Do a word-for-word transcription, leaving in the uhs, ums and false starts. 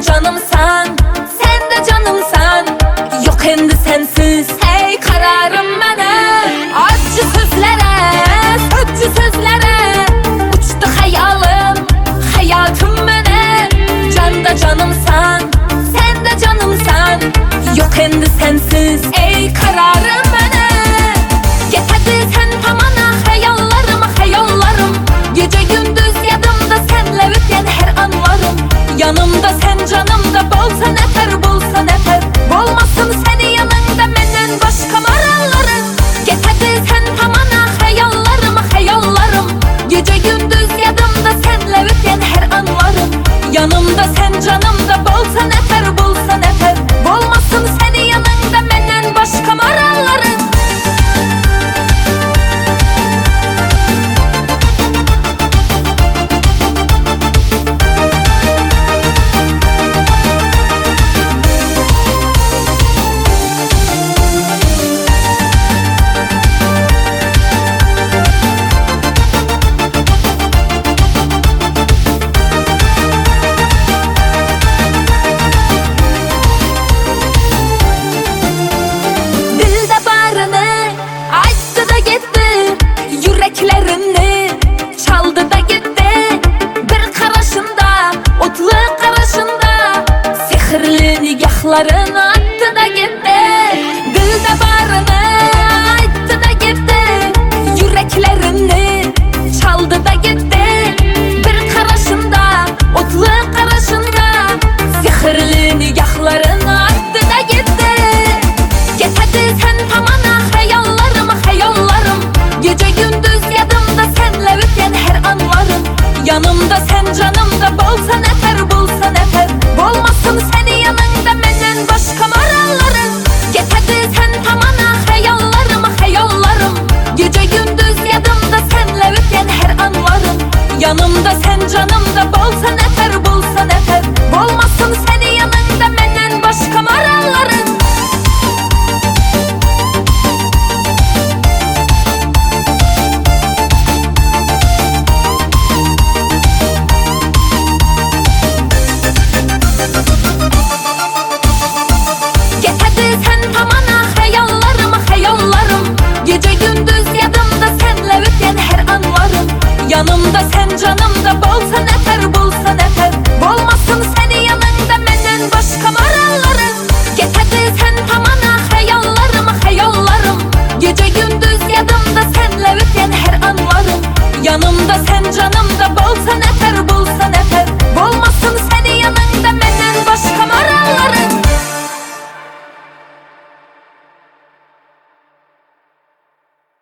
canımsan, sen de canımsan. Yok endi sensiz hey kararım mənə. Acı sözlərə, acı sözlərə uçdu xəyalım, həyatım mənə. Can da canımsan, sen de canımsan. Yok endi sensiz ey kararım mənə. Get hadi sen tamana xəyallarım, xəyallarım. Gece gündüz yadımda senle ötən her anlarım. Yanımda sen canımda bolsa nefer, bolsa nefer. Olmasın seni yanında menden başka marallarım. Get hadi sen tamana xəyallarım, xəyallarım. Gece gündüz yadımda senle ötən her anlarım. Yanımda sen canımda bolsa nefer, bolsa nefer. Olmasın seni yanında menden başka marallarım. Yüreklerini çaldı da gitti. Bir karışında, otlu karışında sihirli nigahlarını attı da gitti. Dilde barını ayttı da gitti. Yüreklerini çaldı da gitti.